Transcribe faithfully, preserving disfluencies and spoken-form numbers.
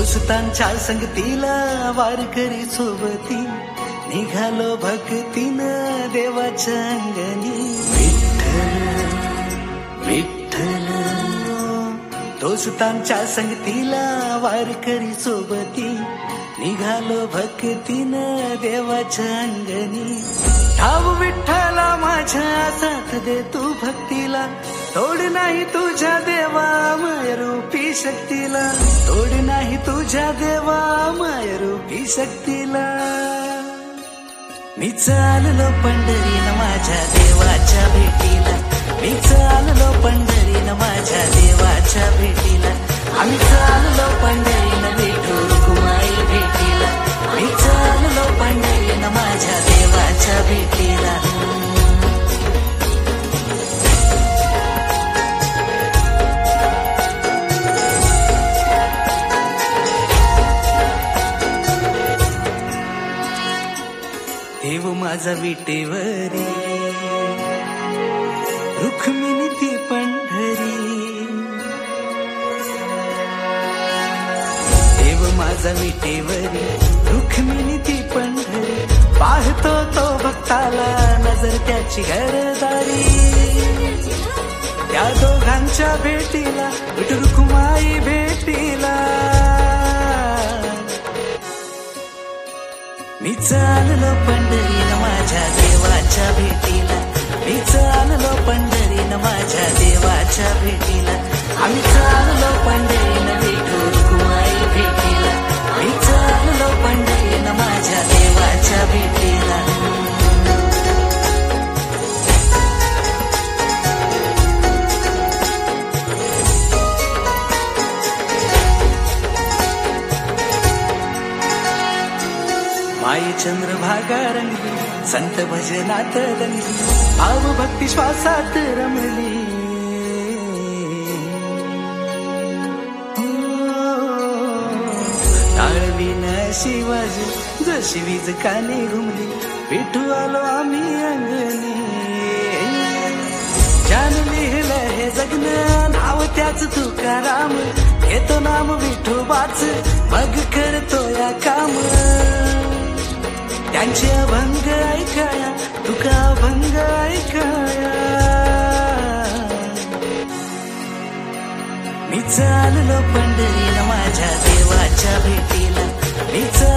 दोस्तांच्या संगतीला वारकरी सोबती निघालो भक्तीनं देवाच्या अंगणी. विठ्ठल विठ्ठल दोस्तांच्या संगतीला वारकरी सोबती निघालो भक्तीनं देवाच्या अंगणी. ठाव विठ्ठला माझ्या साथ दे तू भक्तीला, तोड नाही तुझ्या देवा मायरूपी शक्तीला, तोड नाही तुझ्या देवा मायरूपी शक्तीला. मी चाललो पंढरीनं माझ्या देवाच्या भेटीला, मी चाललो पंढरीनं माझ्या देवाच्या भेटीला. आम्ही चाललो पंढरीनं विठू रुक्माई भेटीला, मी चाललो पंढरीनं माझ्या देवाच्या भेटीला. देव माझा विटेवरी रुक्मिणी ती पंढरी, देव माझा विटेवरी रुक्मिणी ती पंढरी. पाहतो तो भक्ताला नजर त्याची घरदारी, त्या दोघांच्या भेटीला विठू रुक्माई भेटीला. मी चाललो पंढरीनं माझ्या देवाच्या भेटीला, मी चाललो पंढरीनं माझ्या देवाच्या भेटीला. आम्ही चाललो पंढरीनं विठू रुक्माई भेटीला, मी चाललो पंढरीनं माझ्या देवाच्या भेटीला. माई चंद्रभागा रंगली, संत भजनात रंगली, भाव भक्ती श्वासात रमली. टाळवीन शिवाजी जशी वीज काने घुमली, विठू आलो आम्ही अंगणी. ज्यान लिहिलं हे जगणं नाव त्याच तुकाराम, घेतो नाम विठोबाच मग करतो या काम. त्यांचे अभंग ऐकाया तुका अभंग ऐकाया. मी चाललो पंढरीनं माझ्या देवाच्या भेटीला, मी